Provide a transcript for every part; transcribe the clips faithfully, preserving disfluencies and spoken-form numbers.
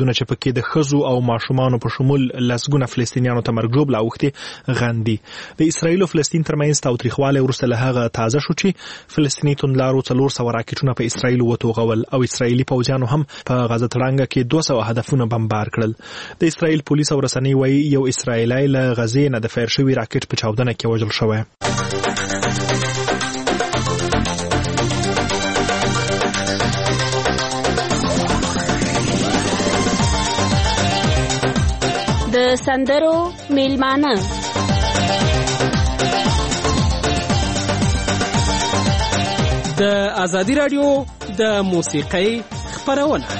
فریادونه چې پکې د ښځو او ماشومانو په شمول لسګونه فلسطینیانو ته مرګ ژوبله اوښتې غندي. د اسرایل او فلسطین ترمنځ تاوتریخوالی وروسته له هغه تازه شو چې فلسطیني توندلارو څلور سوه راکټونه په اسرایل وتوغول او اسرایلي پوځیانو هم په غزه تړانګه کې دوه سوه هدفونه بمبار کړل. د اسرایل پولیس او رسنۍ وایي یو اسرایلی له غزې نه د فیر شوي راکټ په چاودنه کې وژل شوی. د سندرو میلمانه د ازادي رادیو د موسیقۍ خپرونه.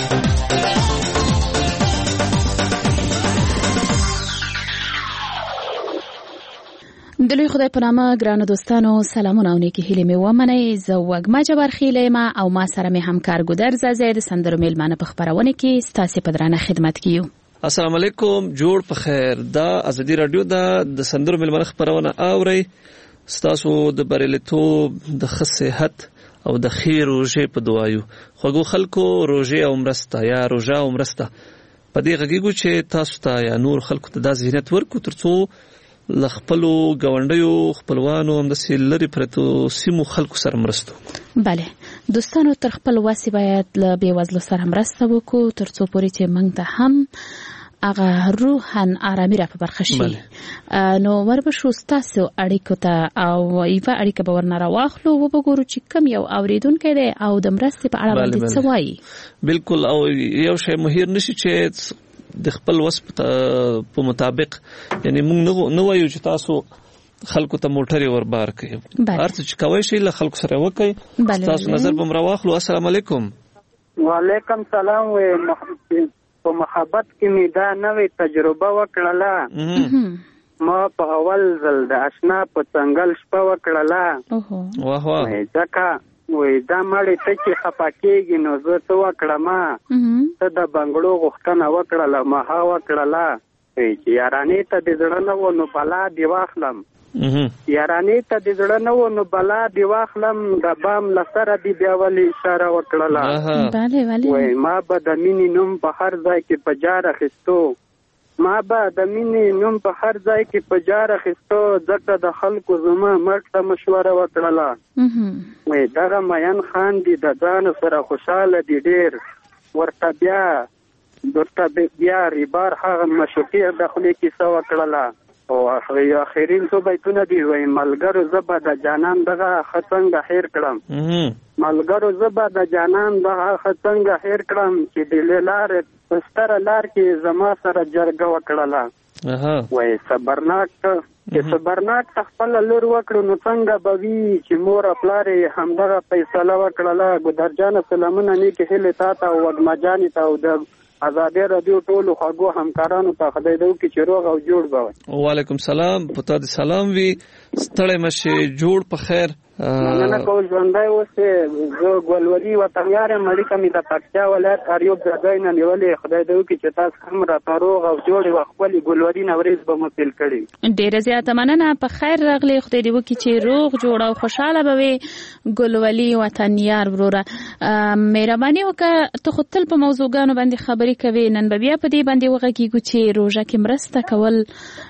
د لوی خدای په نامه ګرانو دوستانو سلامونه او نیکی هیلې مې ومنئ. زه وږمه جبارخیل یم او ما سره مې همکار ګودر زازی د سندرو میلمانه په خپرونه کې ستاسې په درانه خدمت کې یو. السلام علیکم، جوړ په خیر. دا ازادي رادیو د د سندرو میلمانه خپرونه اورئ. ستاسو د بریالیتوب د ښه صحت او د خیر روژې په دعایو. خوږو خلکو روژې او مرسته یا روژه او مرسته په دې غږیږو چې تاسو ته یا نور خلکو ته دا ذهنیت ورکو ترڅو له خپلو ګاونډیو خپلوانو همداسې لرې پرتو سیمو خلکو سره مرستو. بله دوستانو، تر خپل وسې باید له بېوزلو سره مرسته وکړو ترڅو پورې چې موږ ته هم هغه روحن آرامي را په برخه شي. نو وربشو ستاسو اړیکو ته او یوه اړیکه به ورنه راواخلو وبګورو چې کوم یو اورېدونکی دی او د مرستې په اړه باندې څه وایي. بالکل، او یو شی مهیر نشي چې د خپل وس په مطابق، یعنی موږ نه وایو چې تاسو خلکو ته موټرې وربار کړئ. هر څه چې کوئ شئ له خلکو سره وکړئ. تاسو نظر به م راواخلو. السلام علیکم. وعلیکم سلام. په محبت کې مې دا نوې تجربه وکړله. ما په اول ځل د اشنا په څنګل شپه وکړله. واه واه. ځکه وای دا مړې ته چې خفه کېږي نو زه څه وکړم؟ ته د بنګړو غوښتنه وکړله، ما ها وکړله چې یارانې ته دې زړه نه و نو بلا دې واخلم. یارانې ته دې زړه نه و نو بلا دې واخلم. د بام له سره دې بیا ولې اشاره وکړله. وای ما به د مینې نوم په هر ځای کې په جار اخیستو. ما به د مینې نوم په هر ځای کې په جار اخیستو، ځکه د خلکو زما مرګ ته مشوره وکړله. وای دغه مین خان دي د ځان سره خوشحاله دي ډېر. ورته بیا ورته بیا ریبار هغه مشوقي د خولې کیسه وکړله. او اخرین څو بیتونه دي. وای ملګرو زه به د جانان دغه ښه څنګه هېر کړم. ملګرو زه به د جانان دغه ښه څنګه هېر کړم چې د لارې په ستره لار کې زما سره جرګه وکړله. وای صبرناک چې صبرناک ته خپله لور وکړو نو څنګه به وي چې مور او پلار یې همدغه فیصله وکړله. ګودرجانه سلامونه نیکې هیلې تا ته او وږمه جانې ته او د ازادي رادیو ټولو خوږو همکارانو ته خدای دې وکړي چې روغ او جوړ به وي. وعلیکم سلام. په تا دې سلام وي. ستړی مه شې، جوړ په خیر. مننه کوم ژوندی اوسې. زه ګلوري وطنیار یم. اړیکه مې د پکتیا ولایت اریوب ځای نه نیولې. خدای دې وکړي چې تاسو هم راته روغ او جوړ او خپلې ګلوري نه ورځ به مو پیل کړي. ډېره زیاته مننه. په خیر راغلی. خدای دې وکړي چې روغ جوړ او خوشحاله به وي ګلوري وطنیار وروره. مهرباني وکړه، ته خو تل په موضوعګانو باندې خبرې کوي. نن به بیا په دې باندې وغږیږو چې روژه کې مرسته کول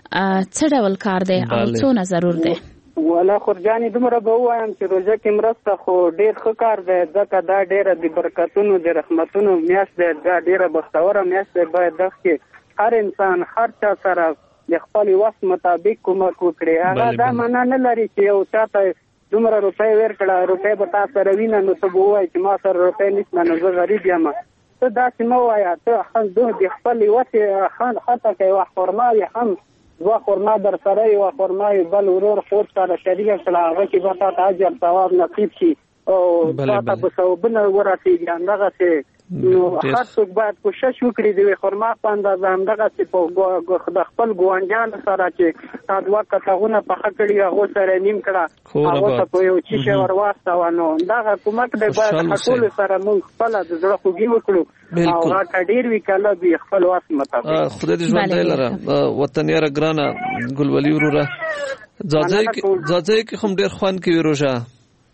څه ډول کار دی او څونه ضرور دی؟ والا خورجانې دومره به ووایم چې روژه کې مرسته خو ډېر ښه کار دی، ځکه دا ډېره د برکتونو د رحمتونو میاشت دی. دا ډېره بختوره میاشت دی. باید دغه کې هر انسان هر چا سره د خپل وس مطابق کومک وکړي. هغه دا معنا نه لري چې یو چا ته دومره روپۍ ورکړه، روپۍ به تا سره وینه نو ته به ووایې چې ما سره روپۍ نشته نو زه غریب یم. ته داسې مه وایه. ته د خپلې وسې حتی که یوه خرما وي هم دوه خرما در سره یوه خرما وي بل ورور خور سره شریکه کړه، هغه کې به تا ته اجر ثواب نصیب شي او تا ته به ثوابونه ورسېږي. همدغسې نو هر څوک باید کوشش وکړي د یوې خرما په اندازه همدغسې په د خپل ګاونډیانو سره چې تا دوه کتغونه پخه کړي هغو سره نیم کړه، هغو ته په یو چیشی ور واستوه. نو دغه کومک دی باید ټولو سره موږ خپله د زړه خوږي وکړو او هغه که ډېر وي که لږ وي خپل وس مطابق. خدای دې ژوندی لره وطنیاره ګرانه ګلولي وروره. ځاځی کې خو هم ډېر خوند کوي روژه.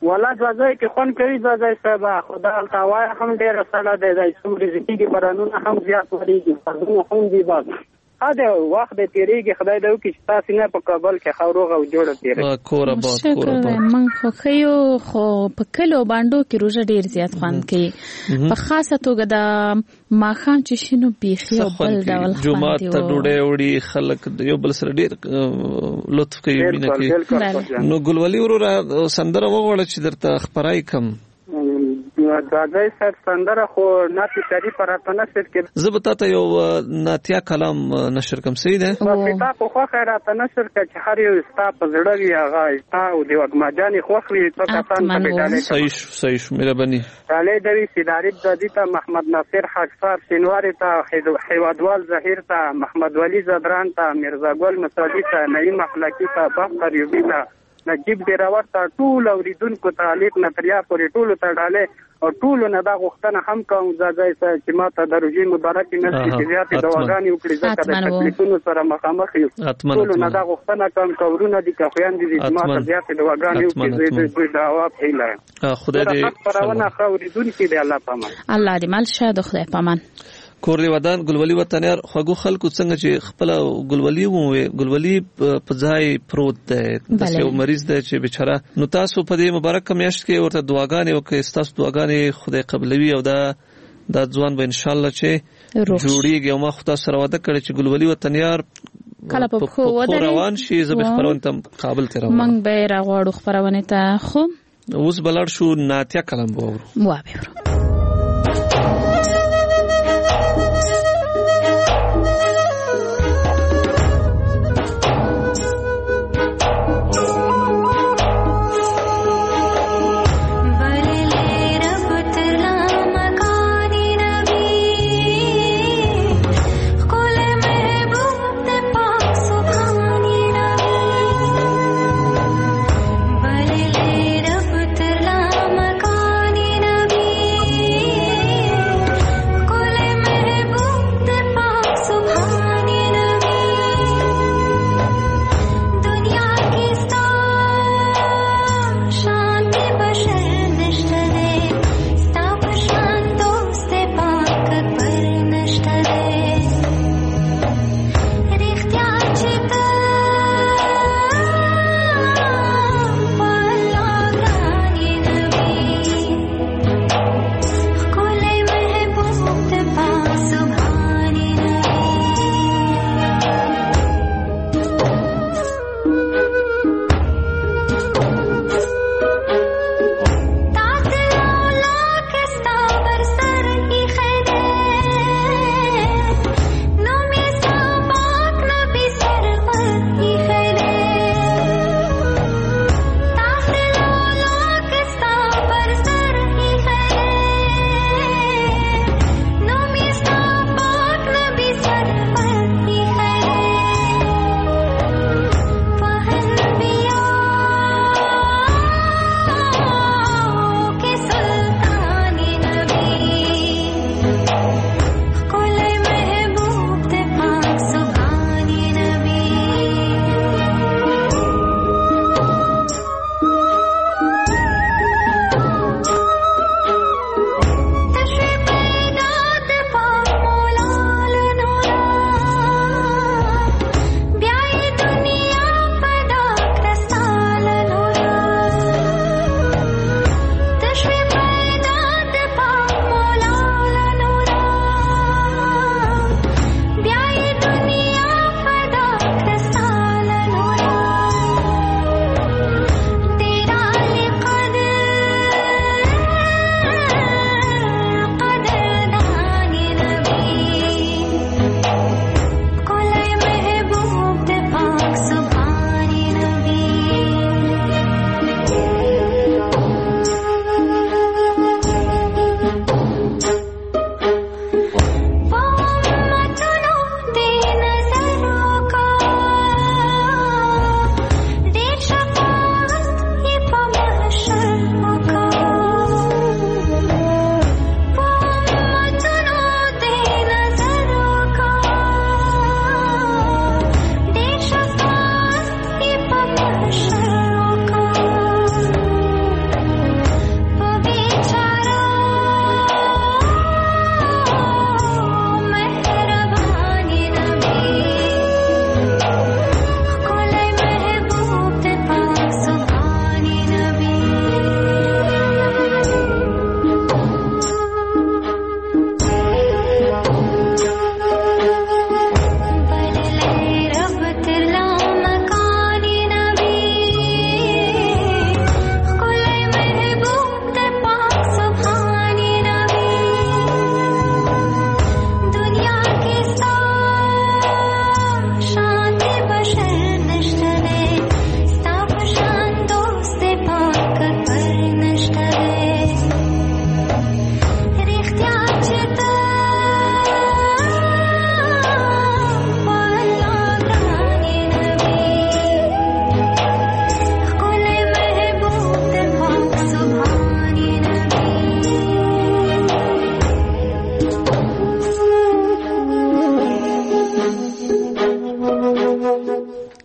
ولا ځای کې خون کوي ځای صاحب خدا التوای هم ډېر سره دی د څومره ځکه برانونه هم زیات وريږي فزونه هم دی باغ دا وخت د تیریږي خدای دې وکړي چې تاسو نه په کابل کې خاروغه او جوړه تیری کور آباد کور آباد من خو خيو خو په کلو باندې کې روزه ډیر زیات خوند کوي په خاصه توګه د ماخام چې شنو بيخي او بل ډول جمعه ته ډوډۍ وړي خلک یو بل سره ډیر لطف کوي مینه کوي نو ګلولي ورو سندره وغوړه چې درته خبرای کم داګای سر سندره خو ناتي سری پراته نشر کې زبتا ته یو ناتیا کلام نشر کوم سي ده په پتا په خو خیرات نشر کې چې هر یو ستا په زړه وی هغه ستا او دی وګماجاني خوخري ته کسان په ډاله صحیح صحیح مهرباني ډاله دوی سیداری د ته محمد ناصر حقفار سینواری ته حیوادوال ظهیر ته محمد ولی زدران ته مرزا ګل مساجد ته نعیم اخلاقی ته بختر یوبی ته نجیب ډیراور ته ټول اوریدونکو تعلیق نتریا پورې ټول ته ډاله او ټول نه دا غوښتنه هم کوم ځای چې ماته د روزي مبارک نشي چې زیاتې دواګانې وکړي ځکه د تکلیفونو سره مخامخ یو ټول نه دا غوښتنه کوم کورونه دي که خويان دي چې ماته زیاتې دواګانې وکړي د دوی دعوا پیله خدای دې پرونه خوریدونکو دی الله پامان الله دې مال شه د خدای پامان کورلی ودان ګلولي وطنيار خوګو خلکو څنګه چې خپل ګلولي وو ګلولي په ځای پروت دی د یو مریض دی چې بیچاره نو تاسو په دې مبارک میاشت کې ورته دعاګانې وکړئ تاسو دعاګانې خدای قبلوي او دا د ځوان به ان شاء الله چې جوړیږي او ما خدای سره وعده کړی چې ګلولي وطنيار کله په خو ودرې روان شي زه به خبرونه تم قابل تر من به راغواړو خبرونه ته خو اوس بلړ شو ناتیا کلام وورو واه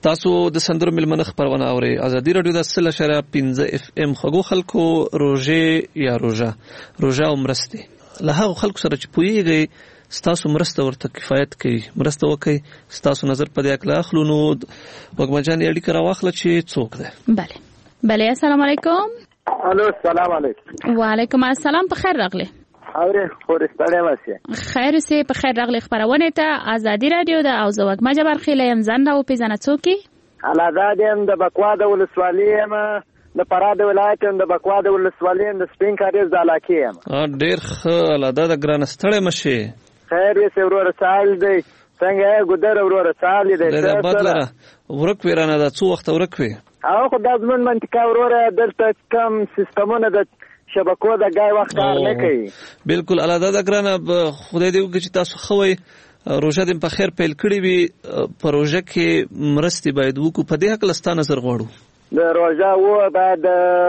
تاسو د سندرو ملمنه خبرونه اورئ. ازادي رادیو د سل اشاره پنځه اف ام خغو خلکو روزه یا روزه روزه او مرسته له هغه خلکو سره چې پویږي ستاسو مرسته ورته کفایت کوي، مرسته وکي، ستاسو نظر په دې اکلا اخلو. نو وګمجان یې اړیکه راواخله چې څوک ده. بله بله السلام علیکم. الو السلام علیکم. وعلیکم السلام. په خیر راغلی. اورې خورستړې واسه. خیر سي په خیر راغلی. خبرونه ته ازادي رادیو ده او زوګ ما جبر خیله يم زنده او پیژنه څوکي. الازاد يم د بکوا د ولسوالۍ يم د پراد ولایت د بکوا د ولسوالۍ د سپین کاریز د علاقې يم. ا ډېر ښه الازاد ګران ستړې مشه. خیر یې سورور سال دی څنګه ګودر ورور سال دی. دا بدلره ورک ویرانه دا څو وخت ورک وی. او خو د ازمن منطقه ورور دلته کم سیستمونه د شبکو د گای وخت کار نه کوي. بالکل الازاد ګران خدای دې وکړي چې تاسو خوي روزه دې په خیر پیل کړی وي. پروژه کې مرستي باید وکړو. په دې حق لستانه نظر غواړو. د روزه و بعد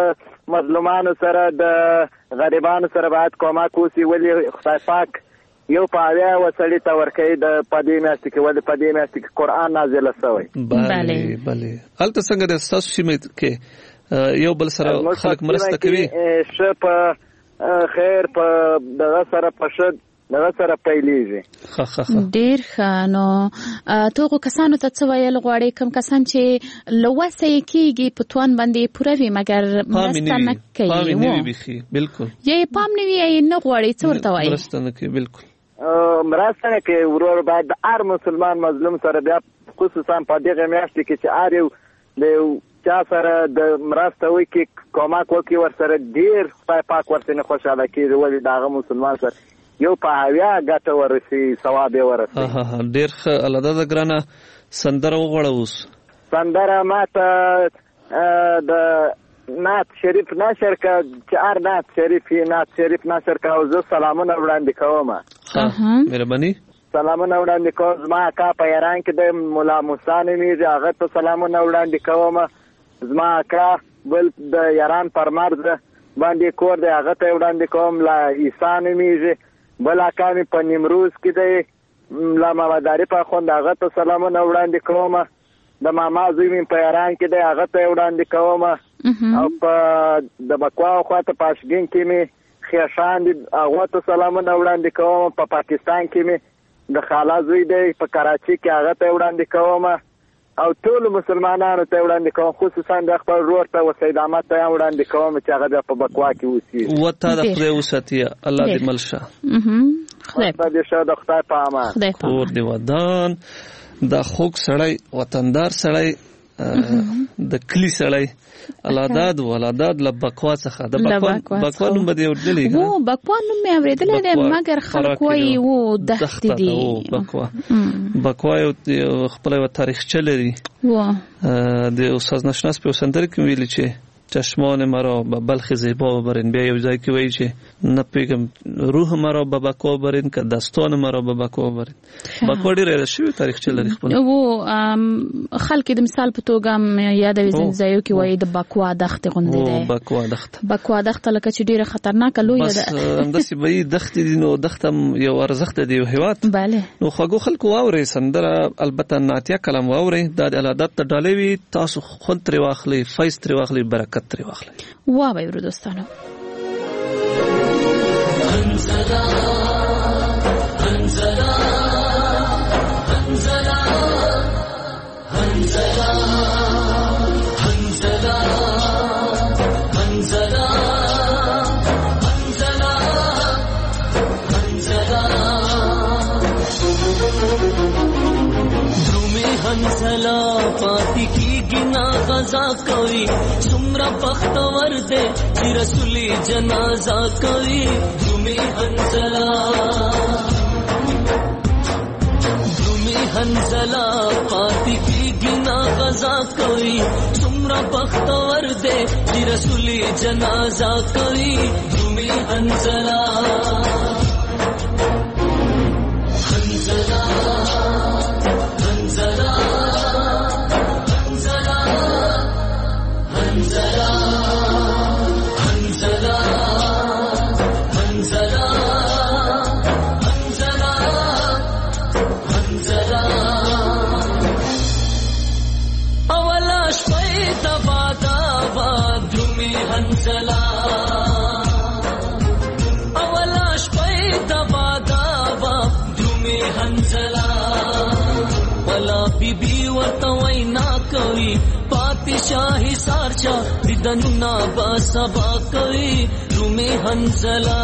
مظلومانو سره د غریبانو سره باید کومک وسی ولی خدای پاک یو پاویا وسړی ته ورکړي د پدې میاشت کې ولې پدې میاشت کې قرآن نازل شوی. بله بله البته څنګه د تاسو سیمه کې یو بل سره خلک مرسته کوي. ش په خیر په دغه سره پښد دغه سره پیلېږي. ښه ښه ښه ډېر ښه. نو توغو کسانو ته څه ویل غواړي کوم کسان چې لوسه کېږي په توان باندې پوره وي مګر مرسته نه کوي؟ پام نه وي. بالکل یې پام نه وي نه غواړي څه ورته وایي؟ مرسته نه کوي. بالکل مرسته نه کوي. ورور باید د هر مسلمان مظلوم سره بیا خصوصا په دغه میاشت کې چې هر یو د چا سره د مرسته وکړي کومک وکړي ورسره ډېر خدای پاک ورته خوشاله کېږي ولې دغه مسلمان سره یو پاویا ګټه ورسي ثواب یې ورسي. ها ها ډېر ښه. الازاد ګرانه سندره وغواړه. اوس سندره ماته د نعت شریف نشر کا چې هر نعت شریف نعت شریف نشر کا او زه سلامونه وړاندې کوم. ها مهرباني. سلامونه وړاندې کوم. زما اکا په ایران کې د مولا موسی نومیږي هغه ته سلامونه وړاندې کوم. زما اکا بل د ایران پر مرز باندې کور دی هغه ته وړاندې کوم. لا عیسی نومیږي. بل اکا مې په نیمروز کې دی لا مامداري په خوند هغه ته سلامونه وړاندې کوم. د ماما زوی مې په ایران کې دی هغه ته وړاندې کوم. او په د بکوا خواته پاشګین کې مې خیشان دي هغه ته سلامونه وړاندې کوم. په پاکستان کې مې د خاله زوی دی په کراچي کې هغه ته وړاندې کوم. او ټول مسلمانانو ته وړاندې کوم خصوصا د خپل ورور ته وسید احمد ته وړاندې کوم چې هغه په بکوا کې اوسي. وته د خدای وساتي الله دې ملشه. خدای دې شه د خدای په امان. کور دی ودان د خوک سړی وطندار سړی د کلی سړی الاداد ولاداد لبکوا څخه د بکوا بکوا نوم بده ورډلی وو بکوا نوم مې اوریدل دی مګر خلک وایي وو دښت دی. بکوا بکوا یو خپل تاریخ چلري. وو د استاد نشناس په سندر کې ویل چې چشمان مرا به بلخ زیبا برین. بیا یو ځای کې وایي چې نه پیغام روح مرا به بکوا برین که دستان مرا به بکوا برین. بکوا ډېر شوی تاریخ چلري خپل. وو خلک د مثال په توګه یادوي ځایو کې وایي د بکوا دښت غونډه ده. بکوا دښت بکوا دښت لکه چې ډیره خطرناکه لوی ده. بس همداسې به دښت دي نو دښت یو ارزښت دی یو هیواد. bale نو خواږو خلکو واوري سندره البته ناتیا کلام واوري د الادات ته ډالوي تاسو خود تر واخلي فیض تر واخلي برکت تر واخلي. وا به ورو دوستانو انزلا انزلا انزلا انزلا انزلا انزلا انزلا درومي انزلا پاتی کی گنا غزا کوي سمرا بختور دے چې رسولي جنازه کوي. درومي انزلا درومي انزلا پاتی کی گنا غزا کوي سمرا بختور دے چې رسولي جنازه کوي. درومي انزلا انزلا انزلا حنزلا ولا بی بی ورته وینا کوي پاتې شاهي سارچا دیدنونه با سبا کوي رومي حنزلا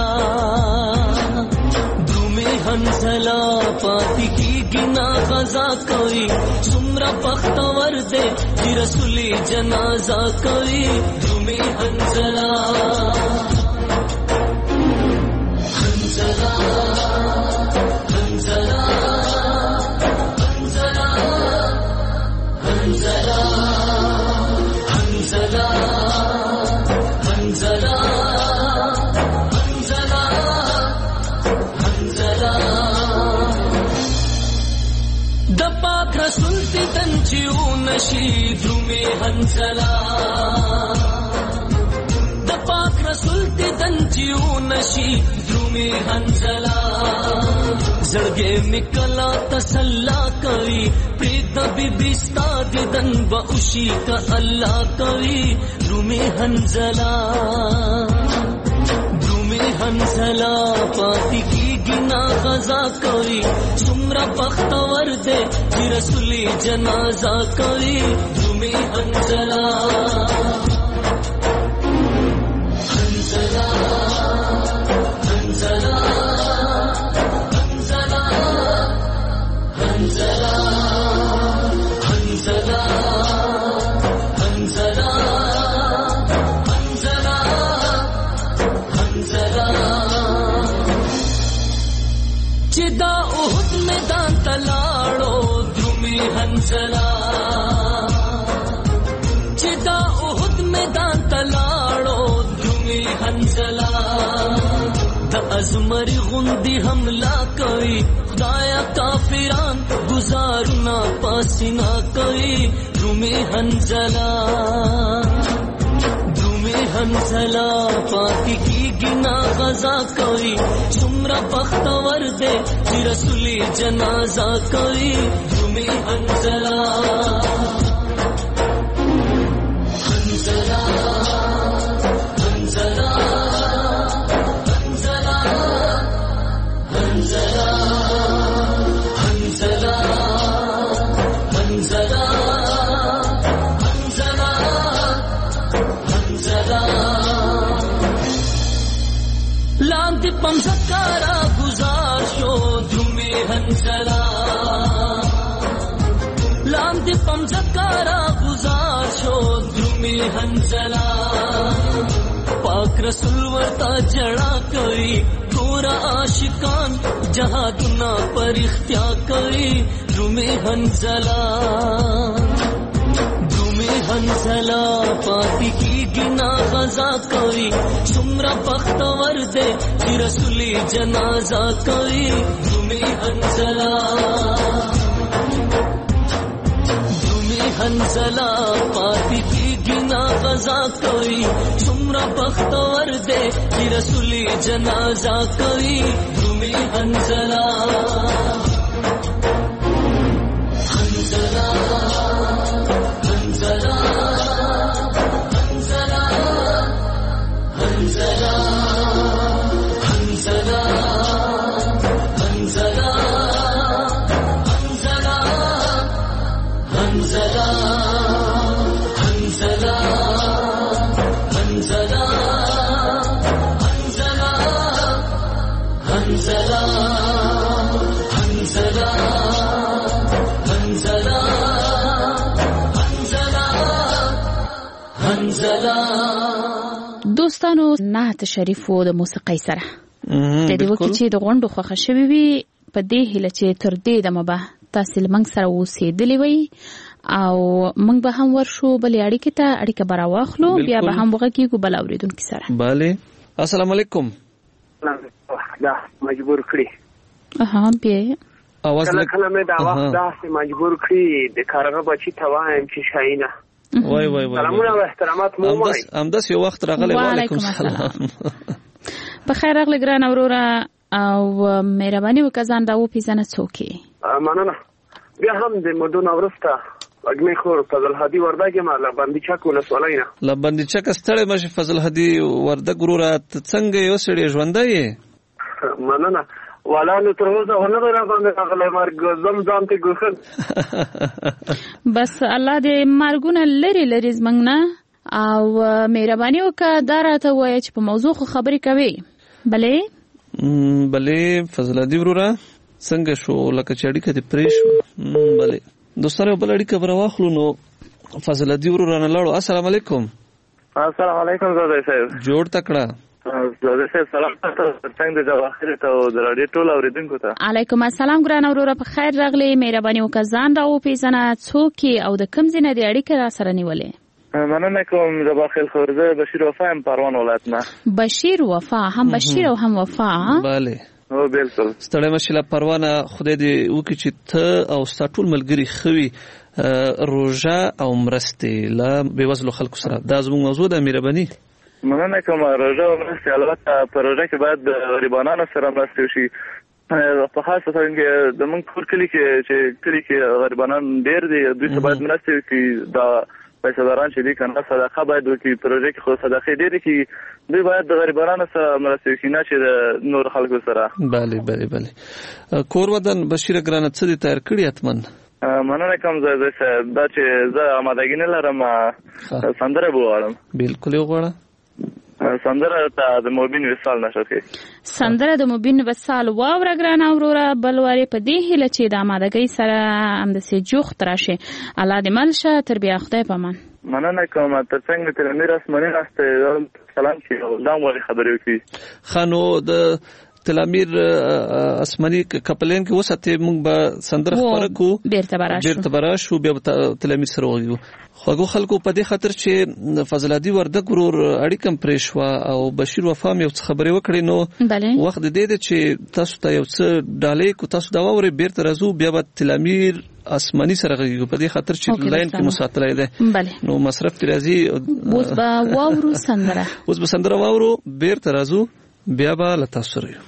رومي حنزلا پاتې کیږي نا غزا کوي څومره بختور دی چې رسولي جنازه کوي رومي حنزلا حنزلا حنزلا حنزلا حنزلا حنزلا حنزلا حنزلا د پاک رسول دیدن چیو نشي درومي حنزلا د پاک رسول دیدن چیو نشي درومي حنزلا زړګې میکلا تسلا کوي پرید بی بستا دیدن با اوشی کا الله کوي رومي حنزلا رومي حنزلا پاتې کیږي نا غزا کوي څومره بختور دی چې رسولي جنازه کوي رومي حنزلا حنزلا حنزلا حنزلا حنزلا حنزلا حنزلا حنزلا چې دا اوهد میدان تلاړو درومي حنزلا چې دا اوهد میدان تلاړو درومي حنزلا د ازمري غوندي حمله کوي خدایا کافران گزارنا پاسینا کوي رومي حنزلا رومي حنزلا پاتې کیږي نا غزا کوي څومره بختور دی چې رسولي جنازه کوي رومي حنزلا حنزلا حنزلا حنزلا حنزلا حنزلا حنزلا حنزلا لاندې پمزکارا گزار شو درومي حنزلا لاندې پمزکارا گزار شو درومي حنزلا پاک رسول ورتا جڑا کوي ګور عاشقان جهادنا پر اختیا کوي رومي حنزلا رومي حنزلا پاتې کیږي نا غزا کوي څومره بختور دی چې رسولي جنازه کوي رومي حنزلا رومي حنزلا پاتې کیږي نا غزا کوي څومره بختور دی چې رسولي جنازه کوي رومي حنزلا حنزلا حنزلا حنزلا حنزلا حنزلا حنزلا حنزلا حنزلا حنزلا حنزلا حنزلا حنزلا حنزلا حنزلا حنزلا دوستانو نعت شریفو د موسیقۍ سره د دې وخت چې د غونډو خوښه شوي وي په دې هیله چې تر دې دمه به تاسو لمنګ سره اوسېدلی وي او موږ به هم ورشو بلې اړیکې ته اړیکه به راواخلو بیا به هم وغږیږو بل اورېدونکي سره. بله السلام علیکم. دا مجبور کړی اها بیا اواز کله کله مې دا وخت دا مجبور کړی د کارغه بچی ته وایم چې شاینه وای وای وای سلامونه او احترامات مو وای امداس یو وخت راغلی وعلیکم السلام بخیر راغلی ګران اورورا او مهرباني وکړه دا و پیژنه څوکي مننه بیا هم د مدون اورستا اګمې خور فضل هادي وردګ ما لبندې چک ولسوالینه لبندې چک ستړې مشه فضل هادي وردګ ګورات څنګه یو سړي ژوندای مننه ولا نو تر اوسه ونه راغلی راغلی مرګ زم ځان ته ګوښه بس الله دې مرګونه لري لري زمنګ نه او مهرباني وکړه دا راته وایي چې په موضوع خو خبرې کوي. بلې بلې فضل الدین وروره څنګه شو لکه چې اړیکه دې پرې شو؟ بلې دوستانو بل اړیکه به راواخلو. نو فضل الدین وروره نه لاړو. السلام علیکم. السلام علیکم زاده صاحب. جوړ تکړه زاده صاحب سلام تاسو څنګه د واخر ته د رادیو ټول اوریدونکو ته. علیکم السلام ګران وروره په خیر راغلی. مهرباني وکړه ځان راو پیژنه څوک او د کوم ځای نه د اړیکه را سره نیولې؟ مننه کوم د باخیل خورزه بشیر وفا ام پروان ولایت نه. بشیر وفا هم بشیر او هم وفا. bale او بالکل ستړی مشله پروانه خدای دې وکړي چې ته او ستاسو ملګری خوي روژه او مرستې لا بېوزلو خلکو سره. دا زموږ موضوع ده. مهرباني مننه کوم. روژه او مرستې البته په روژه کې باید د غریبانو سره مرستې وشي. په خاصه څنګه د موږ کور کلی کې چې کلی کې غریبانان ډېر دي دوی ته باید مرستې وکړي. دا پیسې چې دي کنه صدقه باید وکړي. پروژه کې خو صدقې ډېرې کې دوی باید د غریبانو سره مرستې وکړي نه چې د نور خلکو سره. bale bale bale کور ودان بشیر ګرانه څه دي تیار کړی اتمن؟ مننه کوم زه دا چې زه آمادګي نه لرم سندره وغواړم. بالکل وغواړه. سندره ته د مبین وصال نشو کې سندره د مبین وصال واوره ګران اوروره بلواري په دې هله چې د آمادګۍ سره هم د سجوخ تراشه الله دې ملشه تر بیا خدای پامان. مننه کوم. تر څنګه تر میراث مننه است سلام چې دا موري خبرې وکړي. خانو د تلامیر اسمنی کپلین کې وسته موږ به سندره خبره کو بیرته براشو بیرته براشو بیا تلامیر سره وګورو. خو خلکو په دې خاطر چې فضل الدین وردګ ورور اړیکم پرېښوا او بشیر وفام یو خبرې وکړي. نو وخت دې دې چې تاسو ته یو څه ډالې کو تاسو دا وره بیرته راځو بیا به تلامیر اسمنی سره غږیږي په دې خاطر چې لاین کې مساتره ده. نو مصرف راځي اوس به واورو سندره اوس به سندره واورو بیرته راځو بیا به له تاسو سره یو.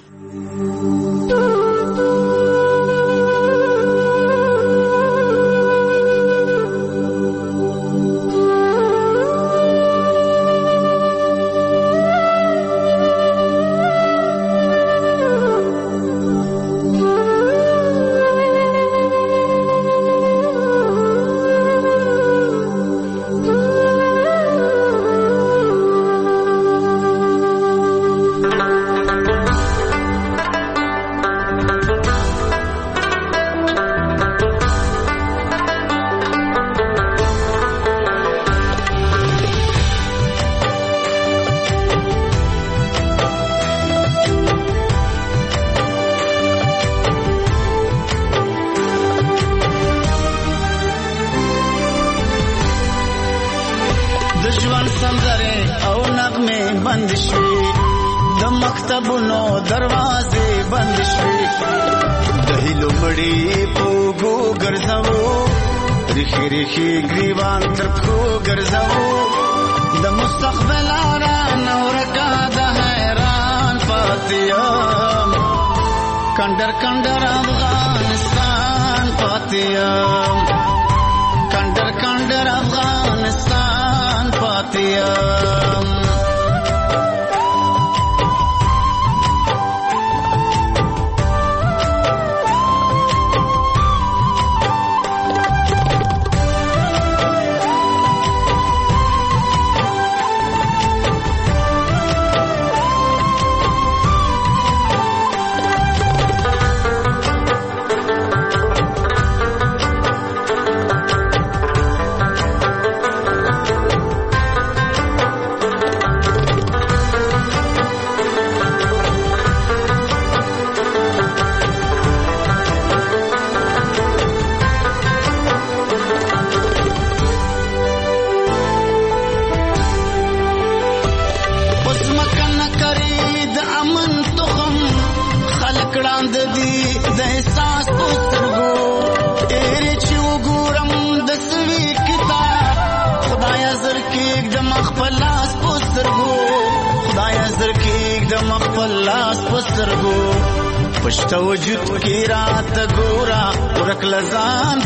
پښتو وجود کی رات ګورا ورک لزان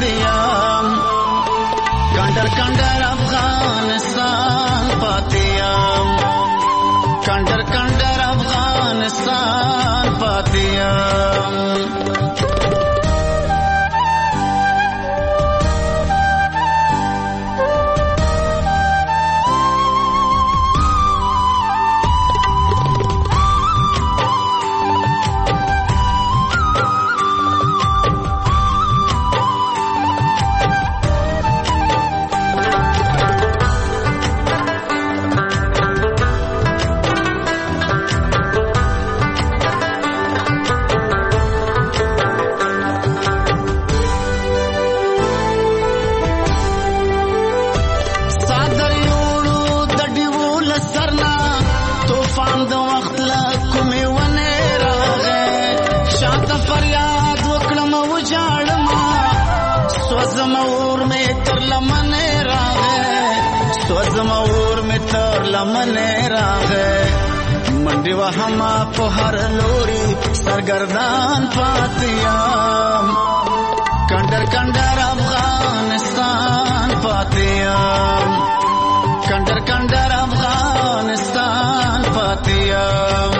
فاتیام کندر کندر افغانستان فاتیام کندر کندر افغانستان پاتیم منډي وهما په هر لوري سرګردان پاتیم کندر کندر افغانستان پاتیم کندر کندر افغانستان پاتیم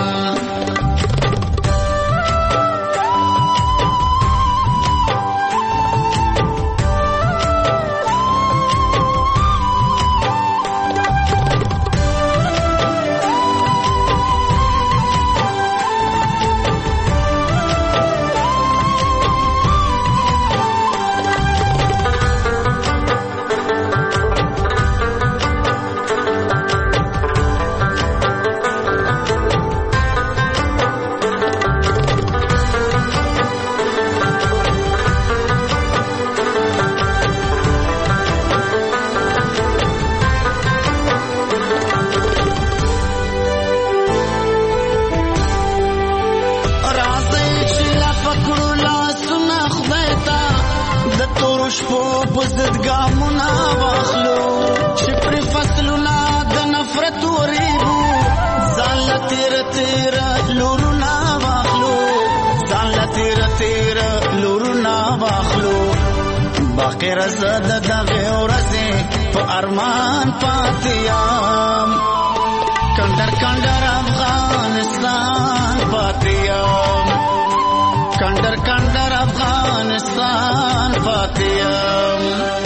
باقر زد دغه ورځې په ارمان پاتیم کندر کندر افغانستان پاتیم کندر کندر افغانستان پاتیم.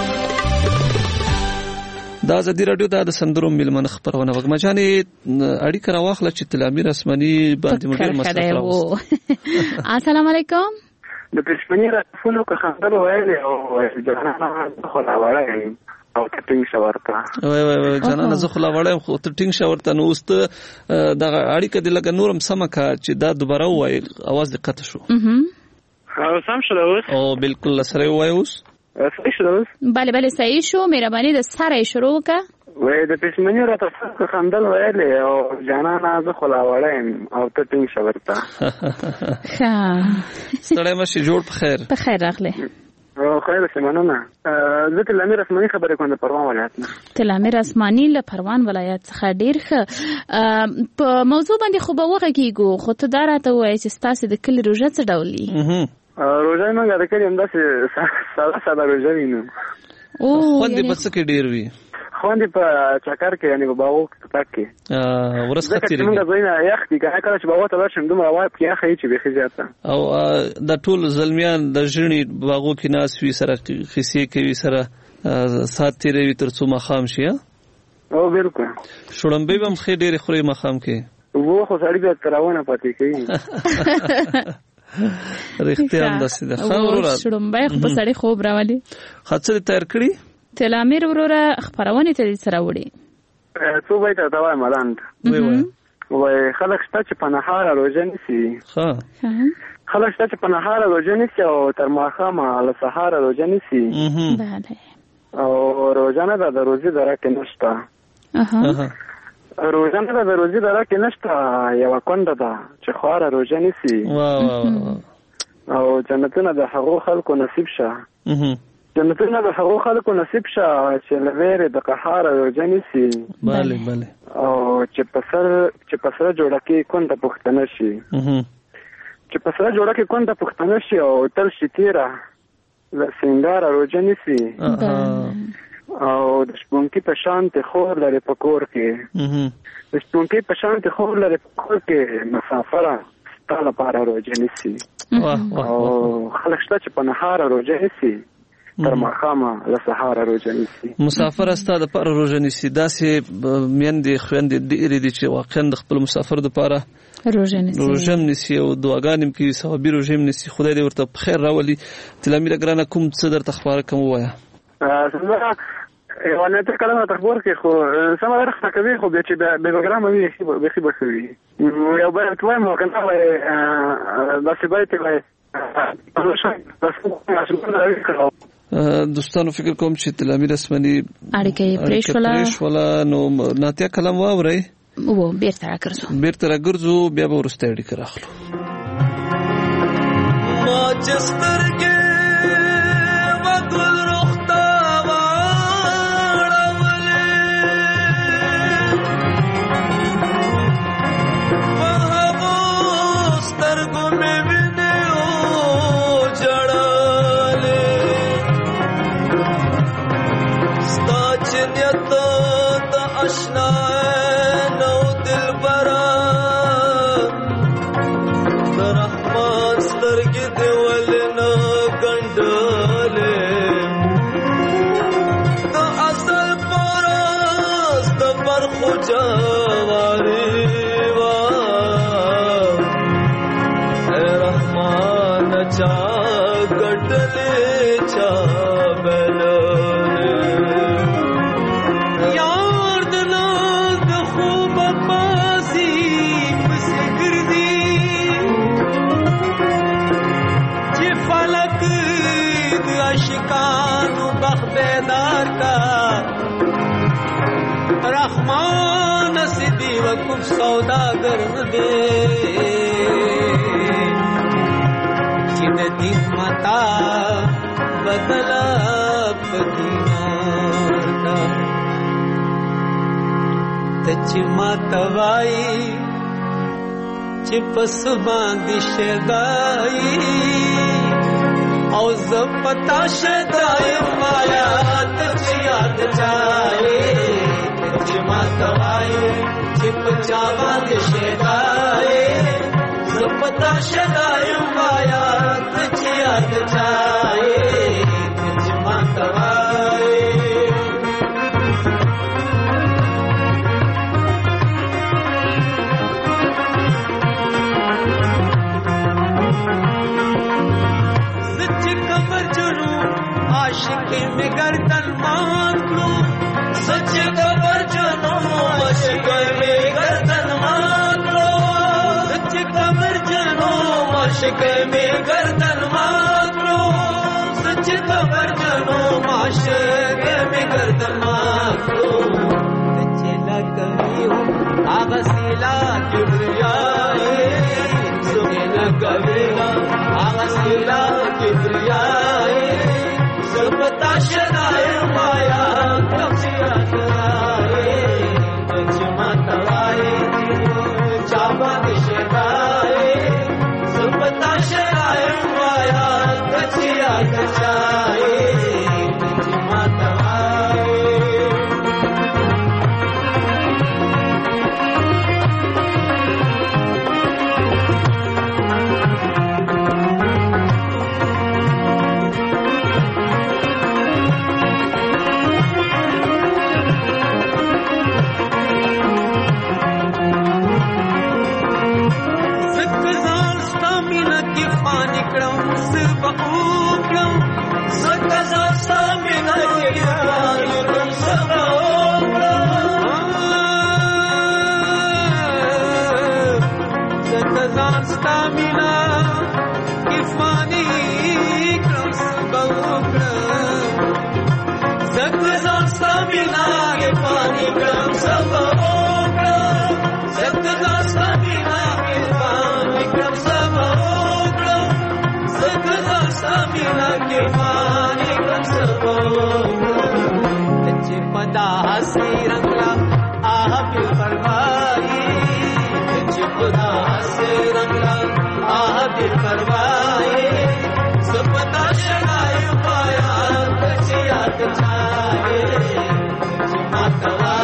دا ازادي رادیو د سندرو ملمن خبرونه وګما جانې اړیکه راواخله چې تلامیر اسماني باندې مډیر مسله راوست. السلام علیکم. د پښمنی راتفونو که خندل وایي او جانانه خو لا وړای او ټینګ شورتا وای وای جانانه زه خو لا وړای خو ټینګ شورتا نو است د اړیکه د لګ نورم سمکه چې دا دوباره وای اواز دقت شو. او سم شو اوس او بالکل سره وای اوس صحیح شو اوس bale bale صحیح شو. مهرباني د سره شروع وکړه. وای د پښمنی راتفونو که خندل وایي او جانانه زه خو لا وړای او ټینګ شورتا. ها سلام شي جوړ په خیر په خیر راغله. او خیر سمانونه زه تلامیر اسماني خبرې کوم د پروان ولایت نه. تلامیر اسماني له پروان ولایت څخه ډیر ښه په موضوع باندې خو به وغږیږو خو ته دا راته وایې چې ستاسو د کلي روژه څه ډول دي؟ روژه موږ د کلي همداسې ساده ساده روژه وینو. خوند یې په څه کې ډېر وي؟ خوند یې په چکر کې یعنې په باغو کې تګ کې ورځ ښه تېرېږي. موږ ځایونه یخ دي که نه کله چې باغو ته لاړ شم دومره هوا پکې یخه وي چې بیخي زیاته. او دا ټول زلمیان د ژړي باغو کې ناست وي سره قیسې کوي سره ساعت تېروي تر څو ماښام شي. او بالکل شړومبۍ به هم ښې ډېرې خورئ ماښام کې؟ اوبه خو سړي بیا تراونه پاتې کوي. رښتیا همداسې ده. ښه وروره شړومبۍ خو په سړي خوب راولي. ښه څه دې تیار کړي؟ تلامیر وروره خپرونې ته دې سره وړي څو بیت ته وایم ملاند وای خلک شته چې په نهاره روژه نیسي. ښه خلک شته چې په نهاره روژه نیسي او تر ماښامه له سهاره روژه نیسي. بله او روژه نه ده د روزي دره کې نشته. روژه نه ده د روزي دره کې نشته یوه کونډه ده چې خواره روژه نیسي او جنتونه د هغو خلکو نصیب شه. جنتونه د هغو خلکو نصیب شه چې له ویرې د قهاره روژه نیسي. بله بله او چې په سر چې په سره جوړه کې کونډه پښتنه شي چې په سره جوړه کې کونډه پښتنه شي او تل شي تېره له سینګاره روژه نیسي او د شپونکي په شانتې خور لري په کور کې د شپونکي په شانتې خور لري په کور کې مسافره ستا لپاره روژه نیسي او خلک شته چې په نهاره روژه نیسي تر ماښامه له سهاره روژه نیسي. مسافر ستا دپاره روژه نیسي. داسې میندې خویندې ډېرې دي چې واقعا د خپل مسافر دپاره روژه نیسي روژه هم نیسي او دعاګانې هم کوي، ثوابي روژه هم نیسي. خدای دې ورته په خیر راولي. تلامیره ګرانه کوم څه درته خبره کوم ووایه. یوه نه تر کلمه ته خبر کې خو سمه ده رخصه کوي خو بیا چې بې پروګرامه وي بیخي به ښه وي. یو بیت وایم او که نه وایې داسې بیت یې وایې دوستانو فکر کوم چې تلامیر اسمني اړیکه یې پرېښوله نو ناتیه کلام واورئ و بیرته راګرځو بیرته راګرځو بیا به وروسته اړیکه راخلو. ما چې سترګې وګل روخته واړولې په هغو سترګو مې وینې وژړلې ستا چې نیت د اشنا نو دلبره د رحمان سترګې دې ولې نه ګنډلې د اصل پرست د برخو جواري وه ای رحمان چا ګټلې چا بللې یار د ناز د خوب پاسي پسې ګرځي چې فلک د عاشقانو بخ بیدار کا رحمان سیدی وقف سوداگر دے چې د دین متا بدلا پدینار دا ته چې ماته وایي چې پس باندې شدای او زه پتا شدای مایا ته چې یاد چای چې ماته وایي چې پچا باندې شدای زه پتا شدای مایا ته چې یاد چای چې ماته وایي عاشقی میں گردن مان لو سچ خبر جنو عاشقی میں گردن مان لو سچ خبر جنو عاشقی میں گردن مان لو سچ خبر جنو عاشقی میں گردن مان لو سچ لگوی ہو آغسیلا کبریائے سچ لگوی ہو آغسیلا کبریائے سپتا شدائے مایا کبسیا کرائے جمع توائے چاپا دشدائے سپتا شدائے مایا کبسیا کرائے جمع توائے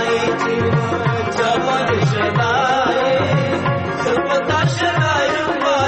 Shut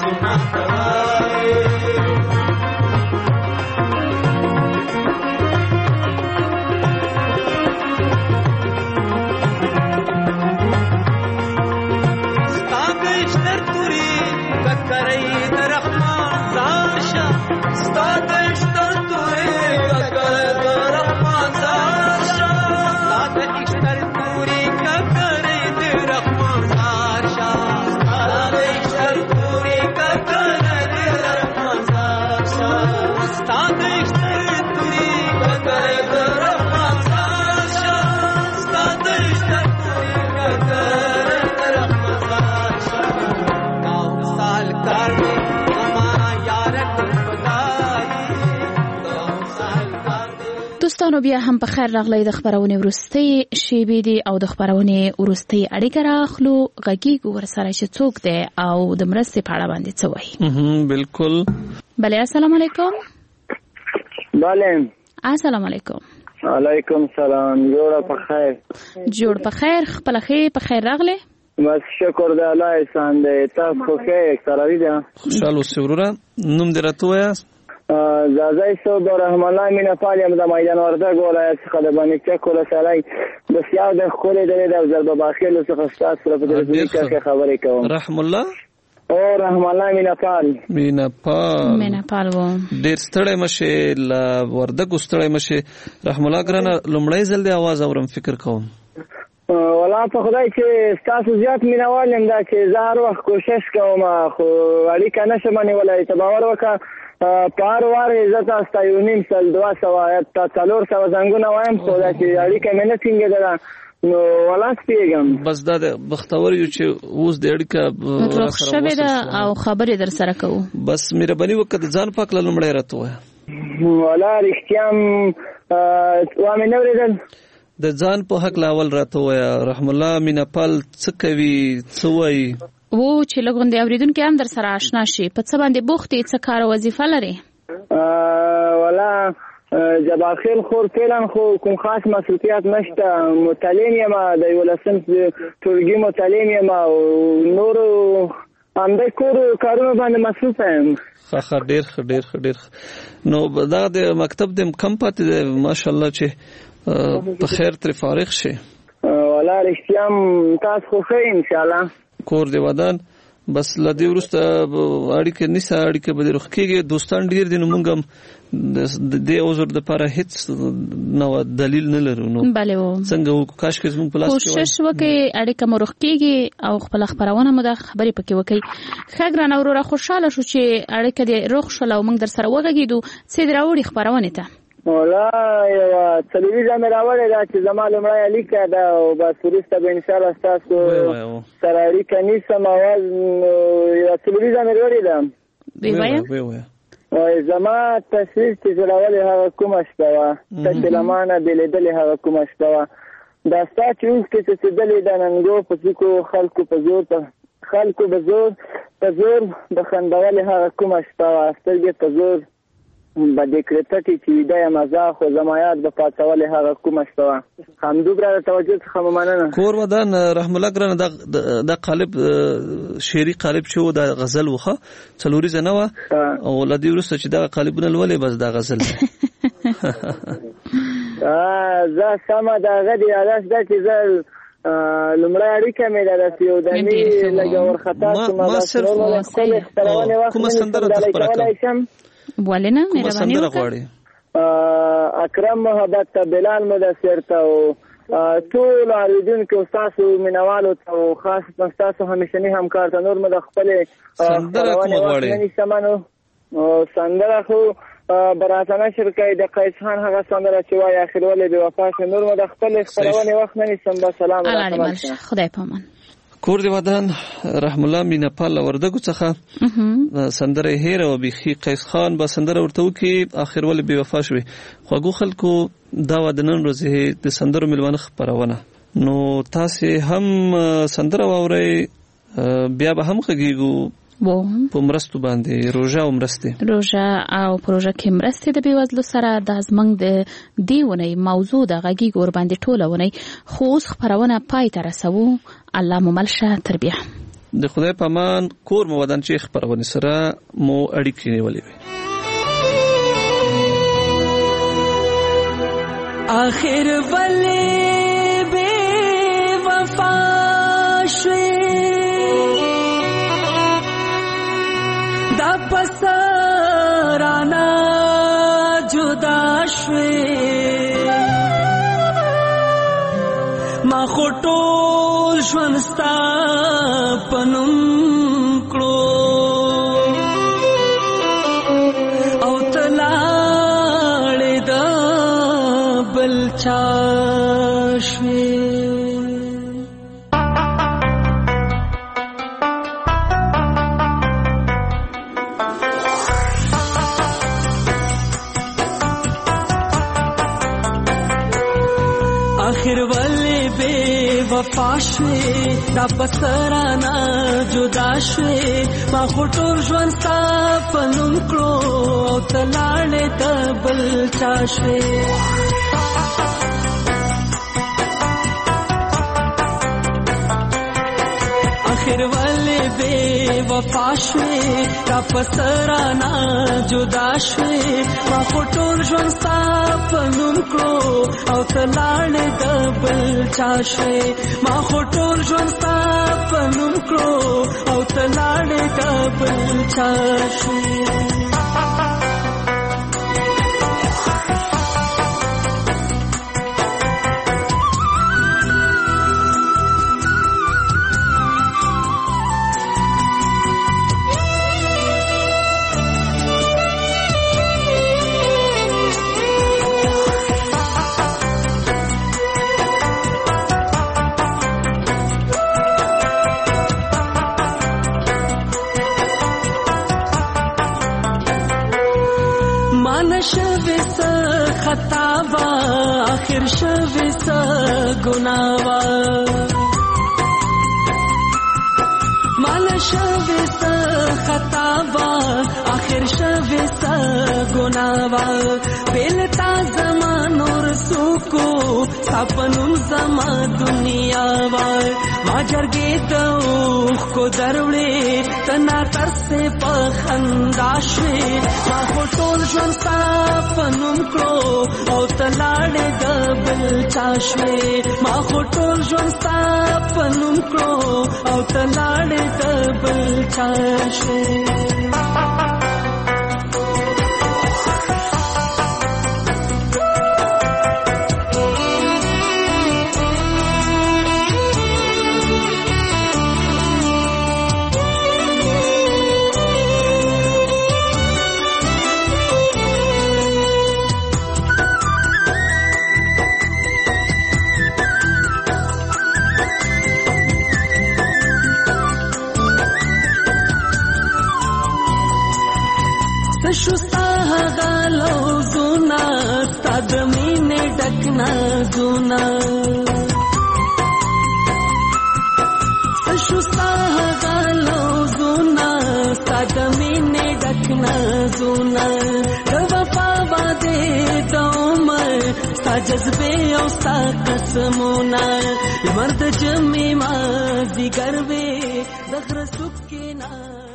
دوستانو بیا هم په خیر راغلی د خبرونه ورستي شیبې دي او د خبرونه ورستي اړیکه راخلو غږیږي ورسره چې څوک دی او د مرستې په اړه باندې څه وایي. بالکل. بله السلام علیکم. بله السلام علیکم. علیکم سلام. جوړ په خیر. جوړ په خیر. خپل خیر په خیر راغلی. بس شکر د الله احسان دی. تاسو خو ښه سره دی. خوشاله اوسئ وروره. نوم دې راته ووایاست؟ زازای صوب رحم الله مینه پالیم د میدان وردګ ولایت څخه د بنی چک ولسوالۍ بسیار د خولې د ضرب باخیل څخه ستاسو سره په دې کې خبرې کوم. رحم الله او رحم الله مینه پال مینه پال مینه پال و ډیر ستړی مشه ل وردګ ستړی مشه. رحم الله ګرانه لومړی ځل د आवाज اورم فکر کوم. ولا په خدای چې تاسو زیات مینوال یم دا چې زه هر وخت کوشش کوم خو اړیکه نشم نیولای. ته باور وکړه پار وار عزت استا یو نیم سل دوا سوا تا څلور سوا زنګونه وایم خو دا چې اړیکه مې نه څنګه ده نو ولاس پیګم. بس دا د بختور یو چې اوس د اړیکه روخ شوه ده او خبرې در سره کوو. بس مهرباني وکړه ځان پاک لومړی راته وایه. ولا رښتیام و مې نه ورېدل د ځان په حق لاول راته وایه. رحم الله مینپال څه کوي څه وایي و چې لګوندې اوریدونکو هم در سره آشنا شي په څه باندې بوختي څه کار وظیفه لري؟ ولا جبار خیل خور فعلا خو کوم خاص مسؤلیت نشته. متعلم یم د یو لسم ټولګي متعلم یم او نور هم د کور کارونو باندې مصروف یم. ښه ډېر ښه ډېر ښه ډېر. نو دا د مکتب د کم پاتې دی ماشاءالله چې په خیر ترې فارغ شي. ولا رښتیا تاسو خو ښه انشاءالله کور دی ودان بس لدی ورسته اړیکه نشه اړیکه به روخ کېږي. دوستان ډیر دي نو موږ هم د دې اوزر د لپاره هیڅ نو دلیل نه لرو. نو بله و څنګه وکړو کاش کې زموږ په لاس کې کوشش وکړي اړیکه مو روخ کېږي او خپل خبرونه مو د خبرې پکې وکړي. ښه ګرانه وروره خوشاله شو چې اړیکه دې روخ شول او موږ در سره وغږیدو. څه دې راوړي خبرونه ته؟ ولا یو تلویزیون مې راوړی دا چې زما لومړی اړیکه ده او بس وروسته به انشاءالله ستاسو سره اړیکه نیسم. اواز یو تلویزیون مې راوړی ده. وایه وایي زما تصویر چې جوړولې هغه کومه شپه وه ته چې له ما نه بېلېدلې هغه کومه شپه وه. دا ستا چې اوښکې څڅېدلې د ننګو په څوکو خلکو په زور خلکو په زور په زور د خندولې هغه کومه شپه وه. سترګې په زور با دکرتکی چې دا مزه خو زمایات به پاتولې هغه کومه شته. همدومره د توجه څخه مننه. کور ودان رحم الله ګرانه د د قالب شعري قالب شو د غزل وخه څلوري زنه و او لدی ورسته چې دا قالبونه لولې بس دا غزل اه زه سم دا غدي الاس د چې زل لمړی اړیکه مې ده چې یو دني لګ ورخطا ما صرف کومه سندره د خبره بولنه مهرباني وکړئ. اکرم محبت بلال مدثر ته او ټول اوریدونکو تاسو مینوالو ته خاص تاسو همیشنی همکار ته نور مد خپل سندره کوم غواړي سمانو سندره خو براتنه شرکای د قیس خان هغه سندره چې وای اخر ولې به وفا شه نور مد خپل خپلونه وخت نه نسم. با سلام علیکم. خدای پامان. کور دی ودان رحم الله مینپال وردګو څخه سندره هیر او بيخي قیس خان با سندره ورته وکي اخر ول بي وفا شوي. خوګو خلکو دا ودنن ورځې د سندرو ملوانه خبرونه نو تاسو هم سندره واوري بیا به هم خګيګو وو په مرستو باندې روزه او مرسته روزه او پروژه کې مرسته د بیوزلو سره د ازمنګ د دیونه موضوع د غږی ګور باندې ټولونه خو اوس خبرونه پای ته رسو. الله مو ملشه تربیه. د خدای په امان کور مو ودان چې خبرونه سره مو اړیکې نیولې وي. آخر ولې بے وفا شوې دا پسرانا جدا شوې ما خو ټول ژوند ستا په نوم کړو او ته لاړې د بل چا شوې. آخر ولې بے وفا شوې دا پسرانا جدا شوې ما خو ټول ژوند ستا په نوم کړو او ته لاړې د بل چا شوې. آخر ولې بے وفا شوې دا پسرانا جدا شوې ما خو ټول ژوند ستا په نوم کړو او ته لاړې د بل چا شوې ما خو ټول ژوند ستا په نوم کړو او ته لاړې د بل چا شوې. شوی سا خطا وا آخر شوی سا گناہ وا مال شوی سا خطا وا آخر شوی سا گناہ وا بیلتا زمان اور سوکو سپنم زما دنیا وا ما جرګې ته اوښ کو دروړې تنا تر سے په خندا شوې ما خو ټول ژوند ستا په نوم کړو او ته لاړې د بل چا شوې ما خو ټول ژوند ستا په نوم کړو او ته لاړې د بل چا شوې. شستا غالو زونا ستا د مینې ډک نازونه شستا غالو زونا ستا د مینې ډک نازونه د وفا وعدې د عمر ستا جذبې او ستا قسمونه لمر د جمعې مازدیګر وې د غره څوکې نه